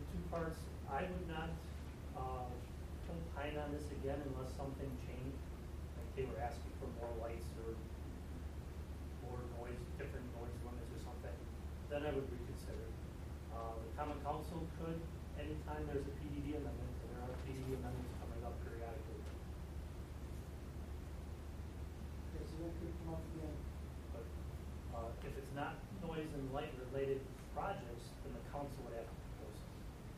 two parts. I would not opine on this again unless something changed, like they were asking for more lights or more noise, different noise limits or something. Then I would reconsider. The Common Council could, anytime there's a PDD amendment, and there are PDD amendments coming up periodically. Okay, so that could come up again. But if it's not noise and light related projects, then the council would have to propose it.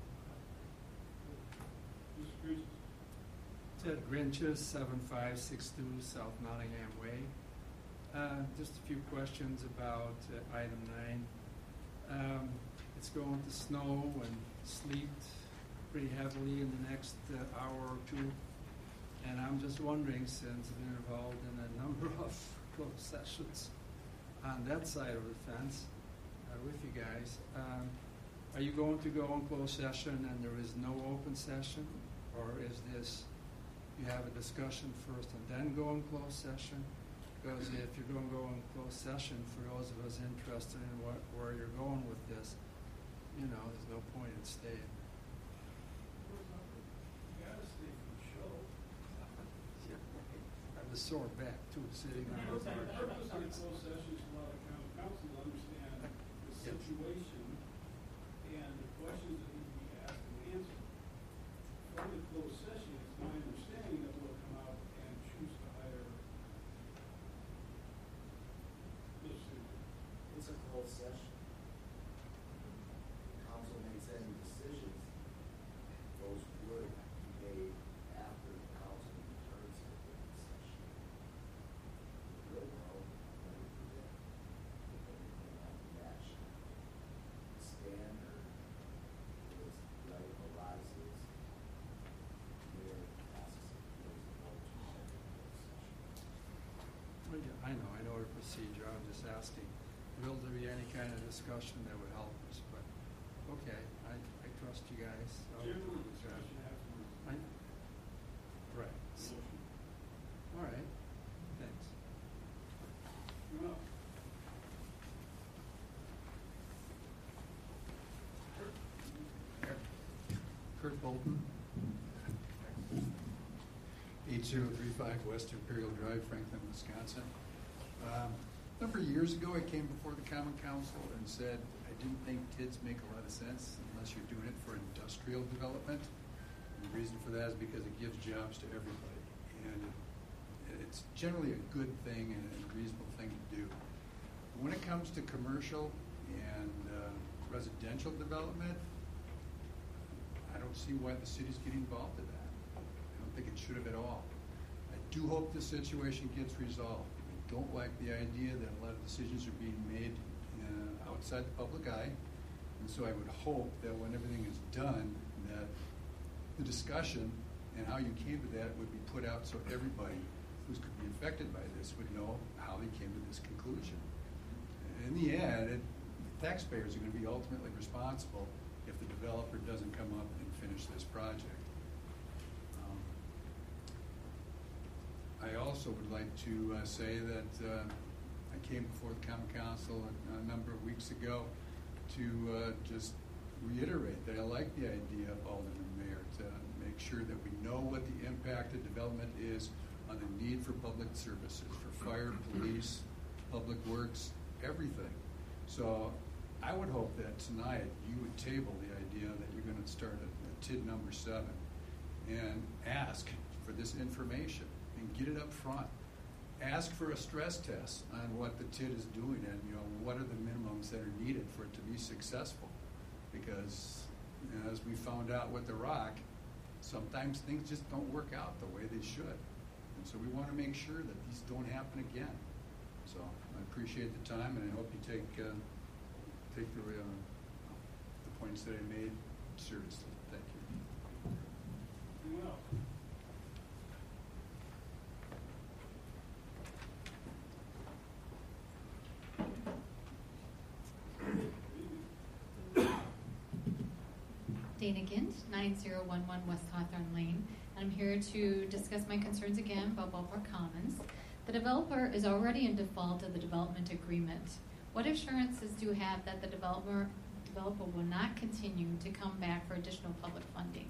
Mr. Priest? Ted Grinches, 7562 South Nottingham Way. Just a few questions about item 9. It's going to snow and sleet pretty heavily in the next hour or two. And I'm just wondering, since I've been involved in a number of closed sessions on that side of the fence with you guys, are you going to go in closed session and there is no open session? Or is this, you have a discussion first and then go in closed session? Because if you're going to go in closed session, for those of us interested in where you're going with this, you know, there's no point in staying. You gotta stay for the show. I have a sore back too, sitting on The the purpose of the closed session is to allow the county council to understand the situation and the questions that need to be asked and answered. From the closed session, it's my understanding that we'll come out and choose to hire. It's a closed session. The council makes any decisions, those would be made after the council returns to the session. We'll know when we predict if anything on the action. The standard is right arises where it passes those votes to closed session. Well, yeah, I know the procedure. I'm just asking, will there be any kind of discussion that would help us? But okay, I trust you guys. Generally, discussion afterwards. I know. Right. Motion. All right. Thanks. Well, Kurt Bolton, 8035 West Imperial Drive, Franklin, Wisconsin. A number of years ago, I came before the Common Council and said I didn't think TIDs make a lot of sense unless you're doing it for industrial development. And the reason for that is because it gives jobs to everybody. And it's generally a good thing and a reasonable thing to do. When it comes to commercial and residential development, I don't see why the city's getting involved in that. I don't think it should have at all. I do hope this situation gets resolved. I don't like the idea that a lot of decisions are being made outside the public eye. And so I would hope that when everything is done, that the discussion and how you came to that would be put out so everybody who could be affected by this would know how they came to this conclusion. In the end, the taxpayers are going to be ultimately responsible if the developer doesn't come up and finish this project. I also would like to say that I came before the Common Council a number of weeks ago to just reiterate that I like the idea of Alderman Mayor to make sure that we know what the impact of development is on the need for public services, for fire, police, public works, everything. So I would hope that tonight you would table the idea that you're going to start a TID number 7 and ask for this information and get it up front. Ask for a stress test on what the TID is doing and what are the minimums that are needed for it to be successful. Because as we found out with the rock, sometimes things just don't work out the way they should. And so we want to make sure that these don't happen again. So I appreciate the time, and I hope you take the points that I made seriously. Thank you. well. Dana Gint, 9011 West Hawthorne Lane. I'm here to discuss my concerns again about Ballpark Commons. The developer is already in default of the development agreement. What assurances do you have that the developer developer will not continue to come back for additional public funding?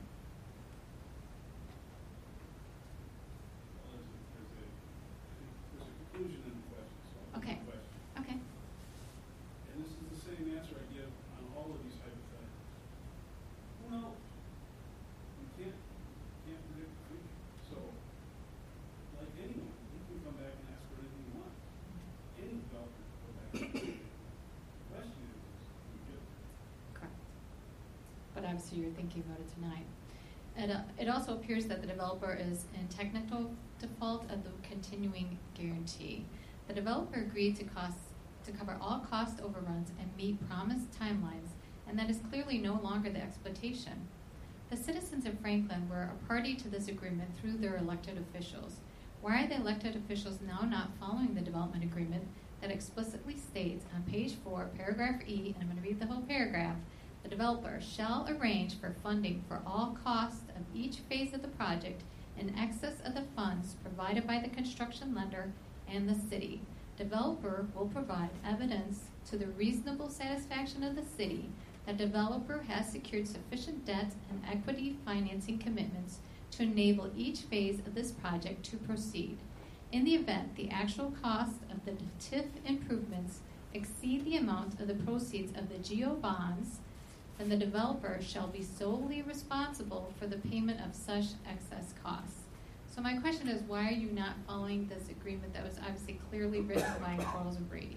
Well, there's a conclusion in the question, so I'll Okay. the question. Okay. And this is the same answer I give on all of these hypotheticals. Well, you can't predict the future. So, like anyone, you can come back and ask for anything you want. Any developer can come back and ask. The question is, you get it. Correct. But obviously you're thinking about it tonight. It also appears that the developer is in technical default of the continuing guarantee. The developer agreed to cover all cost overruns and meet promised timelines, and that is clearly no longer the expectation. The citizens of Franklin were a party to this agreement through their elected officials. Why are the elected officials now not following the development agreement that explicitly states on page 4, paragraph E, and I'm going to read the whole paragraph, the developer shall arrange for funding for all costs of each phase of the project in excess of the funds provided by the construction lender and the city. Developer will provide evidence to the reasonable satisfaction of the city that developer has secured sufficient debt and equity financing commitments to enable each phase of this project to proceed. In the event the actual cost of the TIF improvements exceed the amount of the proceeds of the GO bonds, then the developer shall be solely responsible for the payment of such excess costs. So my question is, why are you not following this agreement that was obviously clearly written by Charles O'Brady?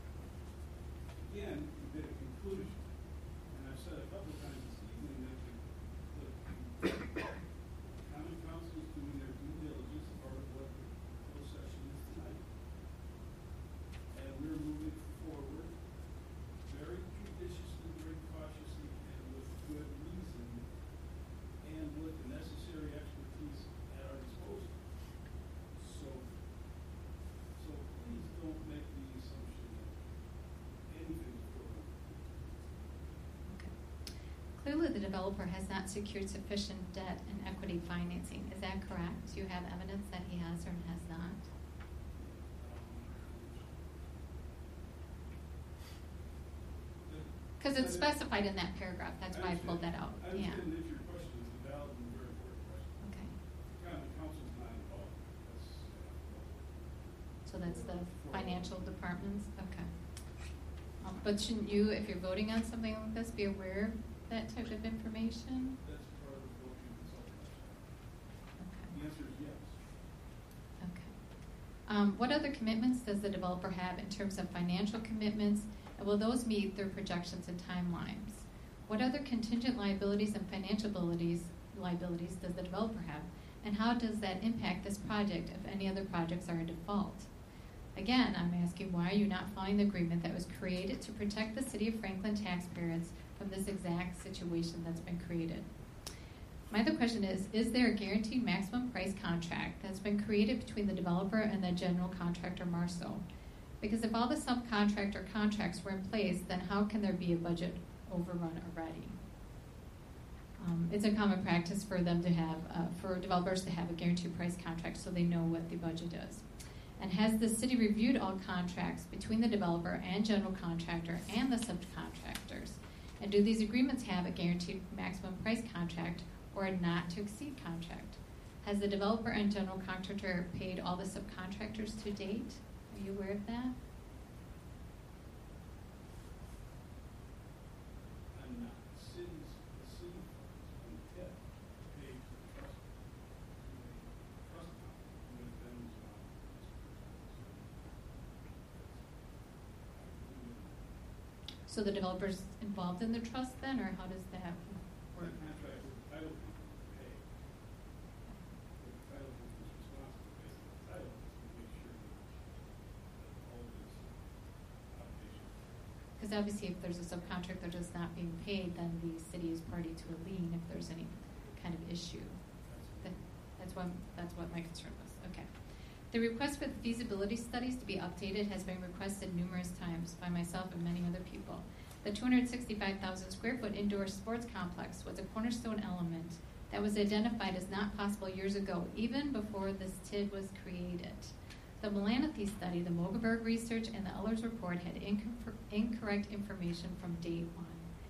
Again, you get a conclusion. And I've said a couple of times this evening that the common council is doing their due diligence, part of what the closed session is tonight. And we're moving forward very judiciously, very cautiously, and with good reason, and with the necessary expertise at our disposal. So please don't make the assumption that anything is going on. Okay. Clearly, the developer has not secured sufficient debt and equity financing. Is that correct? Do you have evidence that he has or has not? Because it's specified in that paragraph. That's why I pulled that out. I Yeah. understand that your question is a valid and very important question. Okay. The common council's not involved. So that's the financial departments? Okay. But shouldn't you, if you're voting on something like this, be aware of that type of information? That's part of what you consult about. Okay. The answer is yes. Okay. What other commitments does the developer have in terms of financial commitments, and will those meet their projections and timelines? What other contingent liabilities and financial liabilities does the developer have, and how does that impact this project if any other projects are in default? Again, I'm asking, why are you not following the agreement that was created to protect the City of Franklin taxpayers from this exact situation that's been created? My other question is there a guaranteed maximum price contract that's been created between the developer and the general contractor, Marceau? Because if all the subcontractor contracts were in place, then how can there be a budget overrun already? It's a common practice for them to have, for developers to have a guaranteed price contract so they know what the budget is. And has the city reviewed all contracts between the developer and general contractor and the subcontractors? And do these agreements have a guaranteed maximum price contract or a not to exceed contract? Has the developer and general contractor paid all the subcontractors to date? Are you aware of that? I'm not. The city funds from the TIF paid to the trust account with them as well. So the developer's involved in the trust then, or how does that The work? contract with the title company paid. The title company is responsible based on the title to make sure that all of this obligation. Because obviously if there's a subcontractor that's not being paid, then the city is party to a lien if there's any kind of issue. That's what my concern was. Okay. The request for the feasibility studies to be updated has been requested numerous times by myself and many other people. The 265,000 square foot indoor sports complex was a cornerstone element that was identified as not possible years ago, even before this TID was created. The Melanothy study, the Mogelberg research, and the Ehlers report had incorrect information from day one.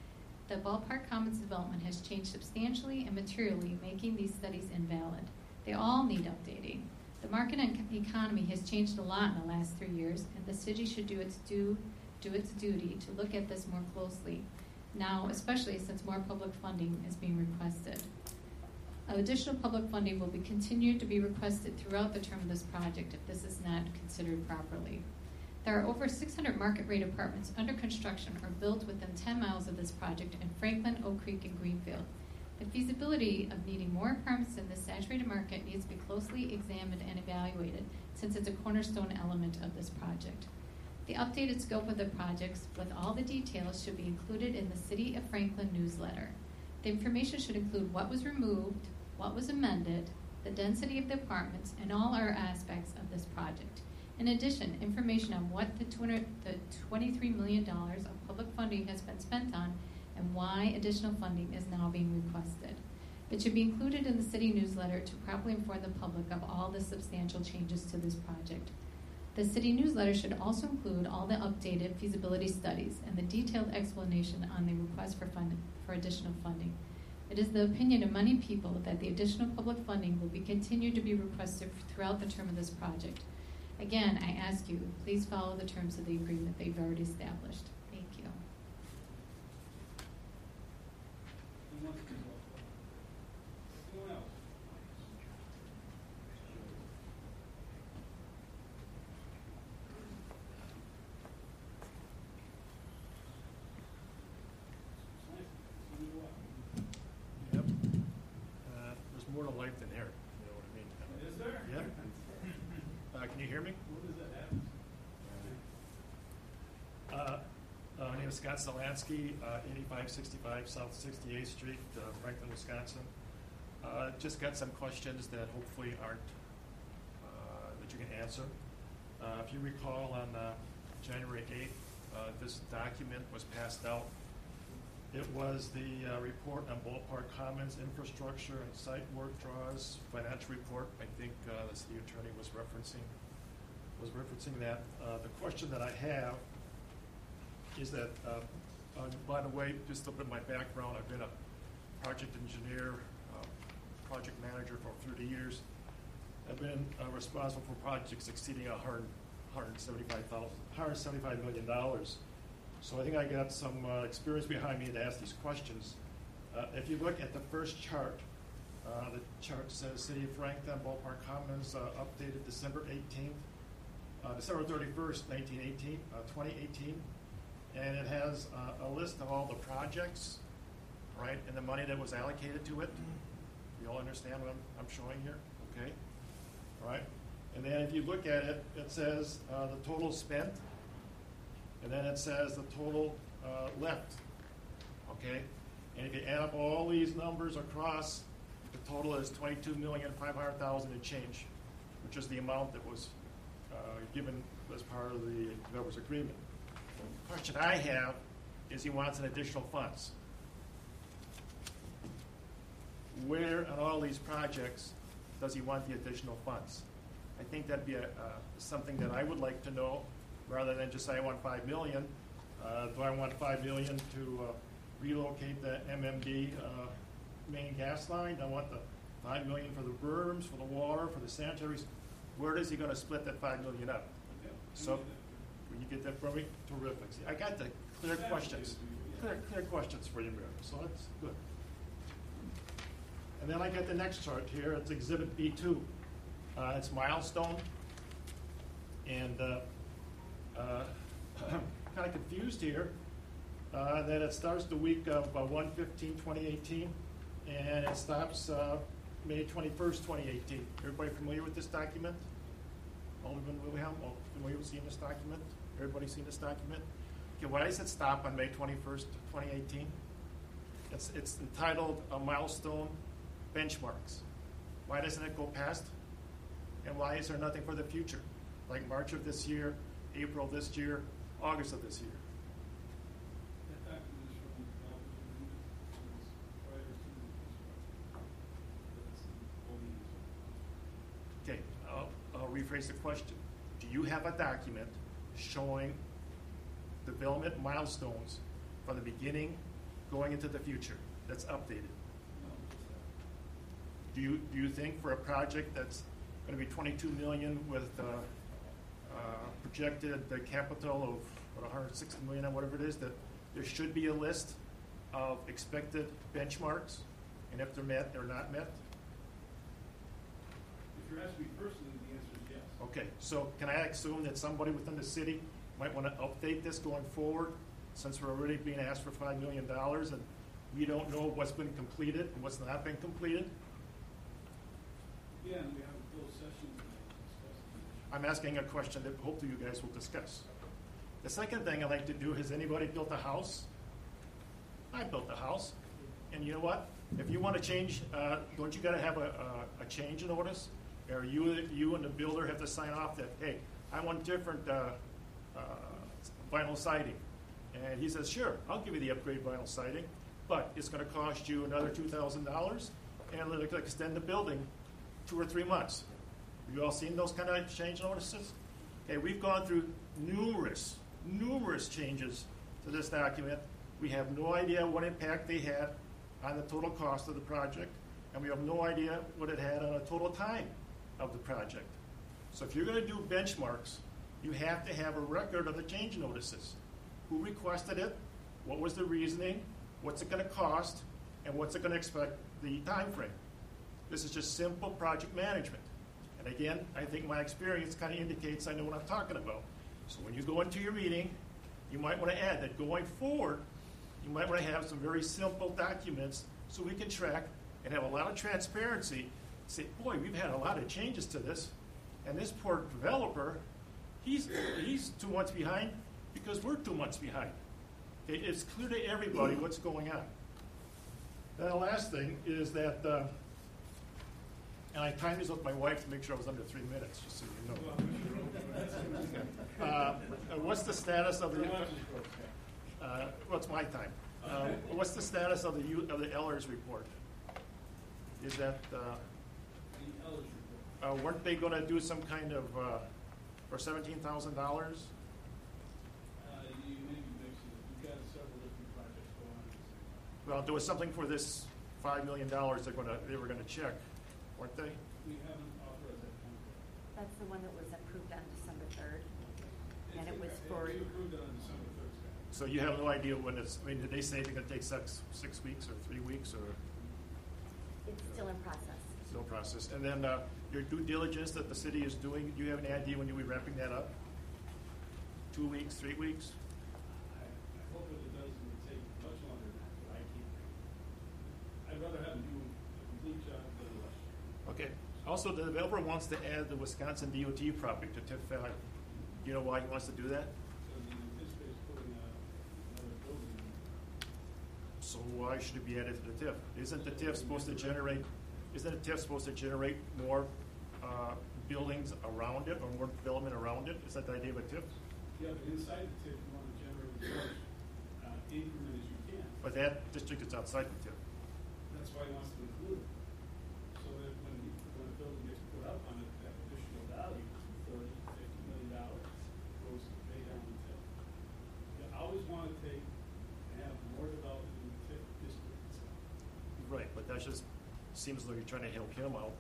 The Ballpark Commons development has changed substantially and materially, making these studies invalid. They all need updating. The market and economy has changed a lot in the last 3 years, and the city should do its duty to look at this more closely, now especially since more public funding is being requested. Additional public funding will be continued to be requested throughout the term of this project if this is not considered properly. There are over 600 market rate apartments under construction or built within 10 miles of this project in Franklin, Oak Creek, and Greenfield. The feasibility of needing more apartments in this saturated market needs to be closely examined and evaluated, since it's a cornerstone element of this project. The updated scope of the projects with all the details should be included in the City of Franklin newsletter. The information should include what was removed, what was amended, the density of the apartments, and all other aspects of this project. In addition, information on what the $23 million of public funding has been spent on and why additional funding is now being requested. It should be included in the city newsletter to properly inform the public of all the substantial changes to this project. The city newsletter should also include all the updated feasibility studies and the detailed explanation on the request for additional funding. It is the opinion of many people that the additional public funding will be continued to be requested throughout the term of this project. Again, I ask you, please follow the terms of the agreement that you've already established. Thank you. Anyone else? Yep. There's more to life than air. You know what I mean? Is there? Yeah. Can you hear me? What does that happen? My name is Scott Zelansky, 8565 South 68th Street, Franklin, Wisconsin. Just got some questions that hopefully aren't, that you can answer. If you recall, on January 8th, this document was passed out. It was the report on Ballpark Commons infrastructure and site work draws, financial report. I think the city attorney was referencing that. The question that I have is that, by the way, just a little bit of my background, I've been a project engineer, project manager for 30 years. I've been responsible for projects exceeding $175 million. So I think I got some experience behind me to ask these questions. If you look at the first chart, the chart says City of Franklin, Ballpark Commons, updated December 31st, 2018, and it has a list of all the projects, right, and the money that was allocated to it. You all understand what I'm showing here? Okay, all right. And then if you look at it, it says the total spent, and then it says the total left, okay? And if you add up all these numbers across, the total is $22,500,000 and change, which is the amount that was given as part of the developer's agreement. The question I have is he wants an additional funds. Where on all these projects does he want the additional funds? I think that'd be something that I would like to know, rather than just say I want $5 million. Do I want $5 million to relocate the MMD main gas line? Do I want the $5 million for the berms, for the water, for the sanitaries? Where is he going to split that $5 million up? Okay. So, when you get that from me, terrific. See, I got the clear questions. Clear questions for you, Mayor. So that's good. And then I got the next chart here. It's Exhibit B2. It's milestone. And kind of confused here that it starts the week of 1/15/2018, and it stops May 21st, 2018. Everybody familiar with this document? Alderman Wilhelm, familiar with seeing this document? Everybody seen this document? Okay, why does it stop on May 21st, 2018? It's entitled Milestone Benchmarks. Why doesn't it go past? And why is there nothing for the future? Like March of this year, April this year, August of this year. That document is from the development agreement, so it's prior to the construction. That's the only. Okay, I'll rephrase the question. Do you have a document showing development milestones from the beginning going into the future that's updated? No, just that. Do you think for a project that's going to be 22 million with projected capital of what, 160 million or whatever it is, that there should be a list of expected benchmarks, and if they're met or not met? If you're asking me personally, the answer is yes. Okay, so can I assume that somebody within the city might want to update this going forward, since we're already being asked for $5 million and we don't know what's been completed and what's not been completed? Yeah, and we have a closed session tonight to discuss the issue. I'm asking a question that hopefully you guys will discuss. The second thing I'd like to do, has anybody built a house? I built a house. And you know what? If you want to change, don't you got to have a change notice? Or you and the builder have to sign off that, hey, I want different vinyl siding. And he says, sure, I'll give you the upgrade vinyl siding, but it's going to cost you another $2,000 and it'll extend the building 2 or 3 months. Have you all seen those kind of change notices? Okay, we've gone through numerous changes to this document. We have no idea what impact they had on the total cost of the project, and we have no idea what it had on the total time of the project. So if you're going to do benchmarks, you have to have a record of the change notices. Who requested it? What was the reasoning? What's it going to cost? And what's it going to expect the time frame? This is just simple project management. And again, I think my experience kind of indicates I know what I'm talking about. So when you go into your meeting, you might want to add that going forward, you might want to have some very simple documents so we can track and have a lot of transparency. Say, boy, we've had a lot of changes to this, and this poor developer, he's 2 months behind because we're 2 months behind. Okay, it's clear to everybody what's going on. Then the last thing is that, and I timed this with my wife to make sure I was under 3 minutes, just so you know. What's the status of the? What's my time? What's the status of the Ehlers report? Is that The Ehlers report. weren't they going to do some kind of for $17,000? You may be mixing it. You've got several different projects going on at the same time. Well, there was something for this $5 million they were going to check, weren't they? We haven't authorized that contract. That's the one that was approved on December 3rd. And it was for, We approved it on December 3rd, Scott. So you have no idea when it's. I mean, did they say they're going to take 6 weeks or 3 weeks or it's still in process. no process? And then your due diligence that the city is doing. Do you have any idea when you'll be wrapping that up? 2 weeks, 3 weeks? I hope that it doesn't take much longer than that, but I can't. I'd rather have them do a complete job than a rush. Okay. Also, the developer wants to add the Wisconsin DOT property to TIF value. Do you know why he wants to do that? So the anticipates putting another building in. So why should it be added to the TIF? Isn't the TIF supposed to generate? Isn't the TIF supposed to generate more buildings around it or more development around it? Is that the idea of a TIF? Yeah, but inside the TIF, you want to generate as much increment as you can. But that district is outside the TIF. That's why he wants to include it. So that when a building gets put up on it, that additional value, $30, $50 million, goes to pay down the TIF. You always want to take and have more development in the TIF district itself. Right, but that just seems like you're trying to help him out.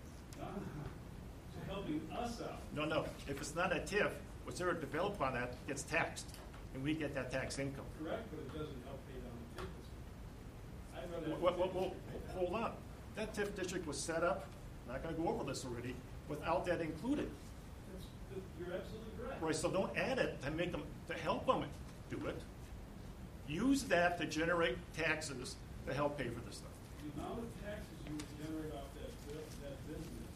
So helping us out. No. If it's not a TIF, whatever developed on that gets taxed, and we get that tax income. Correct, but it doesn't help pay down the TIF district. I'd rather. Well, hold on. That TIF district was set up, I'm not going to go over this already, without that included. You're absolutely correct. Right, so don't add it to make them, to help them do it. Use that to generate taxes to help pay for this stuff. The amount of taxes you would generate off that business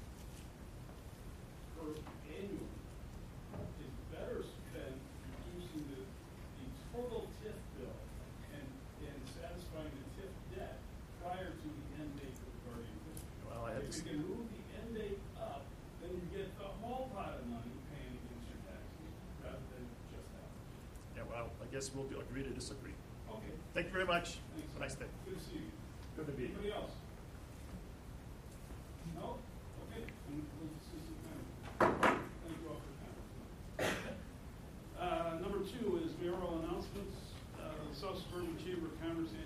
per annually is better spent reducing the total TIF bill and satisfying the TIF debt prior to the end date of the guardian district. Well, I had If you can move the end date up, then you get the whole pot of money paying against your taxes rather than just that. Yeah, well, I guess we'll agree to disagree. Okay. Thank you very much. Thanks. Have a nice day. Good to see you. Good to be here. Anybody else? No? Okay. Then we'll dismiss the panel. Thank you all for coming. Number 2 is mayoral announcements. The South Suburban Chamber of Commerce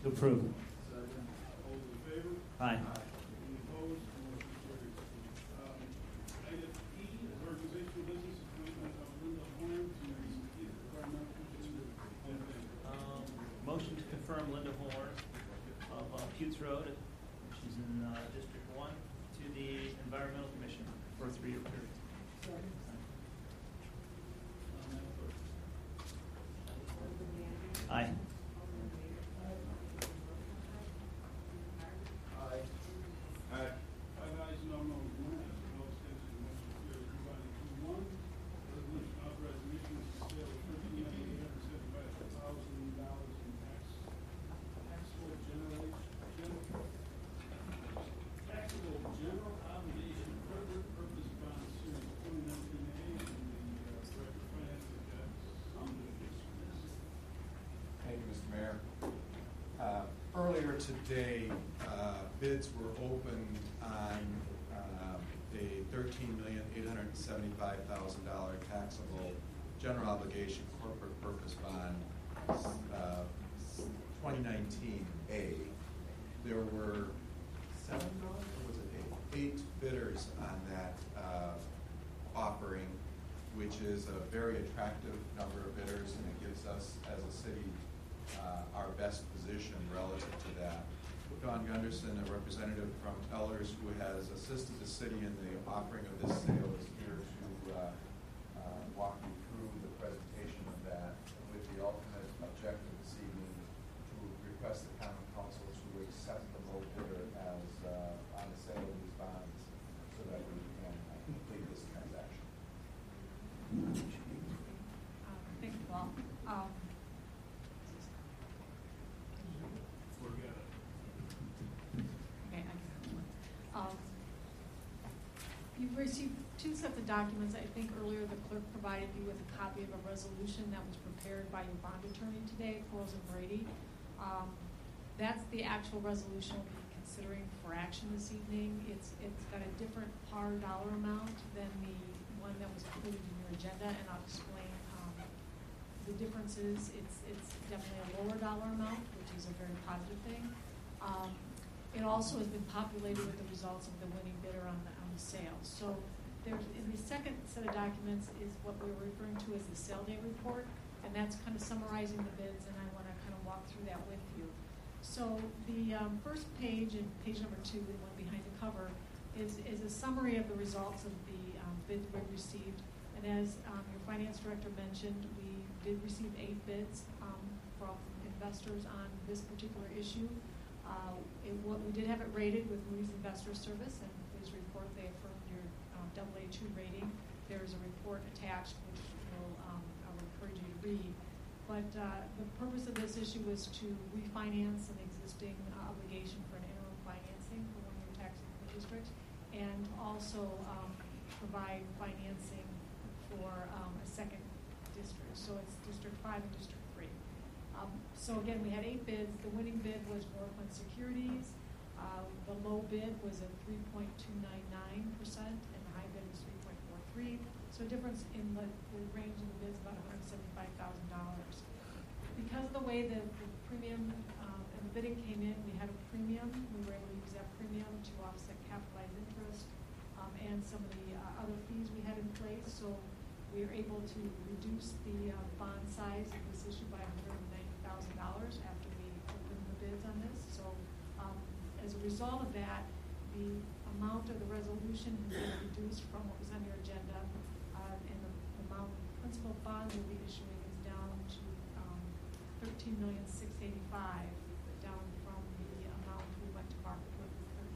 To approve. Second. All those in favor? Aye. Any opposed? Motion carries. Item E is organizational business appointment of Linda Horn to the Environmental Commission. Motion to confirm Linda Horn of Putes Road, she's in District 1, to the Environmental Commission for a 3-year period. Second. Madam Clerk. Aye. Aye. Five ayes, no noes, no abstentions, motion carries. Move on to Q1, resolution authorizing issuance and sale of $13,875,000 in taxable general obligation corporate purpose bond series 2019A, and the Director of Finance has got some of this. Thank you, Mr. Mayor. Earlier today, bids were opened on a $13,875,000 taxable general obligation corporate purpose bond 2019A. There were 7 or was it 8 bidders on that offering, which is a very attractive number of bidders, and it gives us as a city our best position relative to that. Don Gunderson, a representative from Ellers who has assisted the city in the offering of this sale, is here to walk you through the presentation of that with the ultimate objective this evening to request the common council to accept the low bidder as on the sale of these bonds so that we can complete this transaction. Thank you, Paul. Forget it. Okay, you've received 2 sets of documents. I think earlier the clerk provided you with a copy of a resolution that was prepared by your bond attorney today, Quarles and Brady. That's the actual resolution we'll be considering for action this evening. It's got a different par dollar amount than the one that was included in your agenda, and I'll explain the difference is it's definitely a lower dollar amount, which is a very positive thing. It also has been populated with the results of the winning bidder on the sale. So there's in the second set of documents is what we're referring to as the sale day report, and that's kind of summarizing the bids, and I want to kind of walk through that with you. So the first page, and page number 2, the one behind the cover, is a summary of the results of the bids we received. And as your finance director mentioned, we did receive 8 bids from investors on this particular issue. We did have it rated with Moody's Investor Service, and please report they affirmed your AA2 rating. There is a report attached, which I would encourage you to read. But the purpose of this issue was to refinance an existing obligation for an interim financing for one of your taxable districts, and also provide financing for a second district. So it's District 5 and District 3. So again, we had 8 bids. The winning bid was Northland Securities. The low bid was at 3.299%, and the high bid was 3.43. So a difference in the range of the bids about $175,000. Because of the way the premium and the bidding came in, we had a premium. We were able to use that premium to offset capitalized interest and some of the other fees we had in place. So we were able to reduce the bond size of this issue by $190,000 after we opened the bids on this. So as a result of that, the amount of the resolution has been reduced from what was on your agenda, and the amount of principal bond we'll be issuing is down to $13,685,000, down from the amount we went to market with,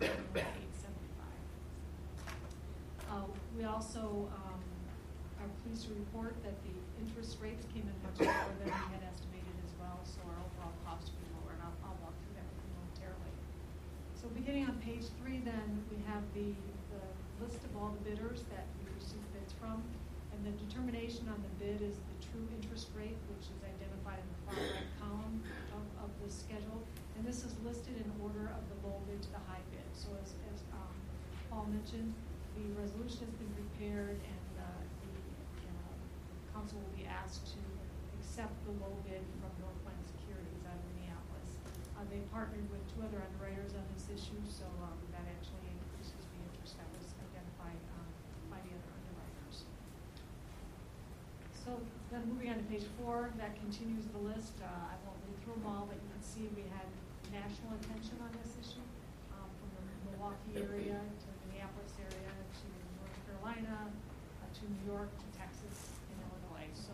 $13,875,000. We also are pleased to report that the interest rates came in much lower than we had estimated as well, so our overall cost will be lower, and I'll walk through that with you momentarily. So beginning on page 3, then, we have the list of all the bidders that we received bids from, and the determination on the bid is the true interest rate, which is identified in the far right column of the schedule, and this is listed in order of the low bid to the high bid. So as Paul mentioned, the resolution has been prepared, and the council will be asked to accept the low bid from Northland Securities out of Minneapolis. They partnered with 2 other underwriters on this issue, so that actually increases the interest that was identified by the other underwriters. So then moving on to page 4, that continues the list. I won't read through them all, but you can see we had national attention on this issue, from the Milwaukee area to Minneapolis area to North Carolina to New York to Texas and Illinois. So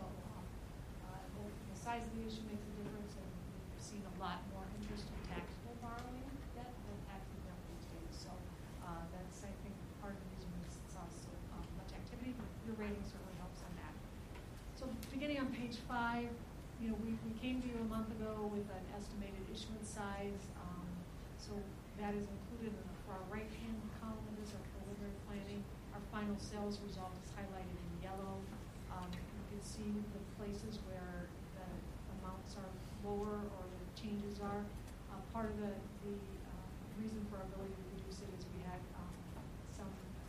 the size of the issue makes a difference, and we've seen a lot more interest in taxable borrowing debt than tax-exempt these days. So that's, I think, part of the reason we saw so much activity. Your rating certainly helps on that. So beginning on page 5, you know, we came to you a month ago with an estimated issuance size. So that is included in the far right-hand column of this, our preliminary planning. Our final sales result is highlighted in yellow. You can see the places where the amounts are lower or the changes are. Part of the reason for our ability to reduce it is we had some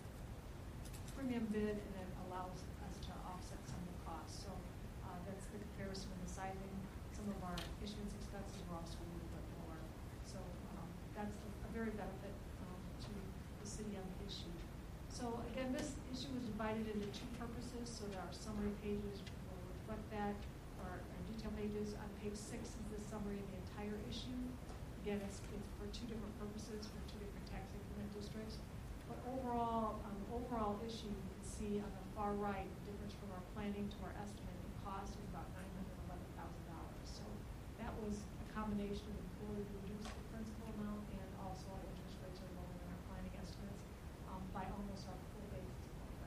premium bid, and it allows us to offset some of the costs. So that's the comparison and the sizing. Some of our issuance expenses were also a little bit lower. So that's a very benefit to the city on the issue. So again, this issue was divided into 2 purposes, so that our summary pages will reflect that, or our detail pages. On page 6 is the summary of the entire issue. Again, it's for 2 different purposes, for 2 different tax increment districts. But overall, on the overall issue, you can see on the far right, the difference from our planning to our estimate in cost is about $911,000. So that was a combination of ability to reduce the principal amount, and also our interest rates are lower than our planning estimates by almost our full basis point,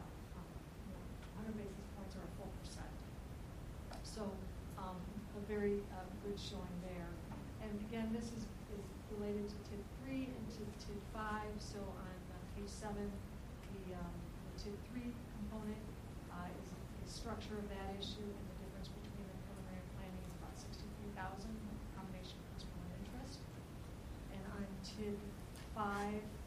100 basis points or a full percent. So a very good showing there. And again, this is related to TID 3 and to TID 5. So on page 7, the TID 3 component is the structure of that issue, and the difference between the preliminary planning is about $63,000, combination of principal and interest. And on TID 5,